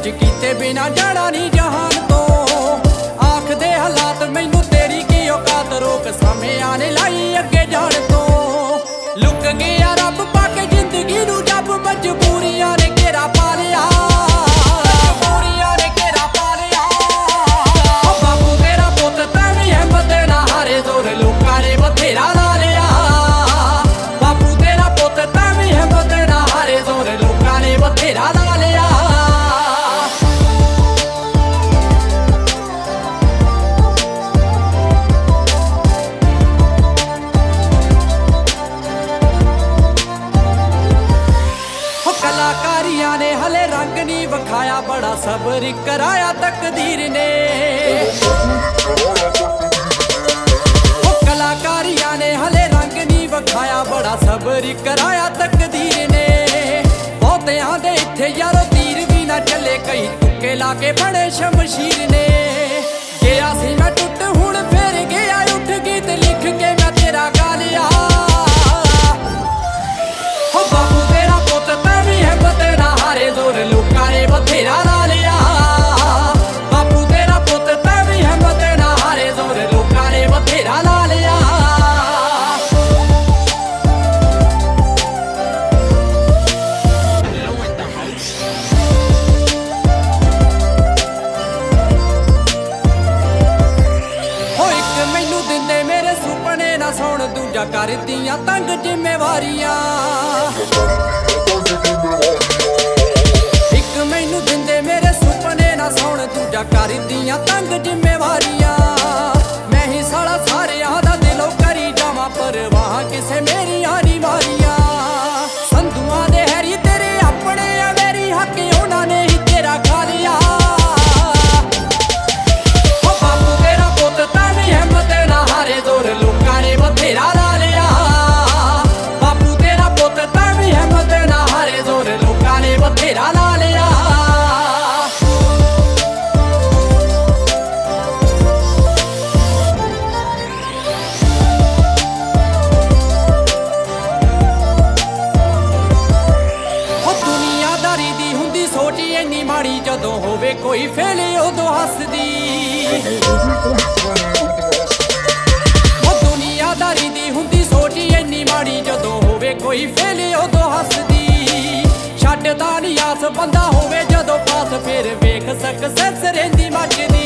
कुछ कीते बिना जाना नहीं जहान तो आखदे हालात मैनू तेरी की औकात रोक सामे आने लाई अगे जान तो लुक गया रब पाके जिंदगी नू जब मजबूरियां ने घेरा पा लिया मजबूरियां ने घेरा पा लिया बाबू तेरा पुत तैवी हिम्मत ना हारे जोर लोकां ने बथेरा ला लिया बाबू तेरा पुत तैवी हिम्मत ना हारे जोर लोकां ने बथेरा ला लिया कलाकारियां ने हले रंग नहीं विखाया बड़ा सबर कराया तकदीर ने कलाकारियां ने हले रंग नहीं विखाया बड़ा सबर कराया तकदीर ने बहुतियां दे इत्थे यारो तीर भी ना चले कई तुक्के लाके बड़े शमशीर ने गया सी मैं टुट हुण फिर गया उठ गीत लिख के मैं तेरा गा लिया बाबू तेरा पुत तैवी हिम्मत ना हारे जोर लोकां ने बथेरा ला लिया बाबू तेरा पुत तैवी हिम्मत ना हारे जोर लोकां ने बथेरा ला लिया हो इक मैनू दिंदे मेरे सुपने ना सौण दूजा कर दियां तंग जिम्मेवारियां एक मैनू दिंदे मेरे सुपने ना सौण दूजा कर दियां तंग जिम्मेवारियां मैं ही साला सारियां दा दिलों करी जावां परवाह किसे मेरियां नी मारियां संधुआं दे हैरी तेरे अपने आ मेरी हक उन्हां ने ही तेरा खा लिया ओ बाबू तेरा पुत तैवी हिम्मत ना हारे जोर लोकां ने बथेरा ला लिया बाबू तेरा पुत तैवी हिम्मत ना हारे जोर लोकां ने बथेरा ला लिया दुनियादारी दी हुंदी सोच इन्नी माड़ी जदों होवे कोई फेल उदों हसदी दुनियादारी दी हुंदी सोच इन्नी माड़ी जदों होवे कोई फेल उदों हसदी छड्डदा नी आस बंदा होवे जदों पास फिर वेख सक्सेस रहिंदी मचदी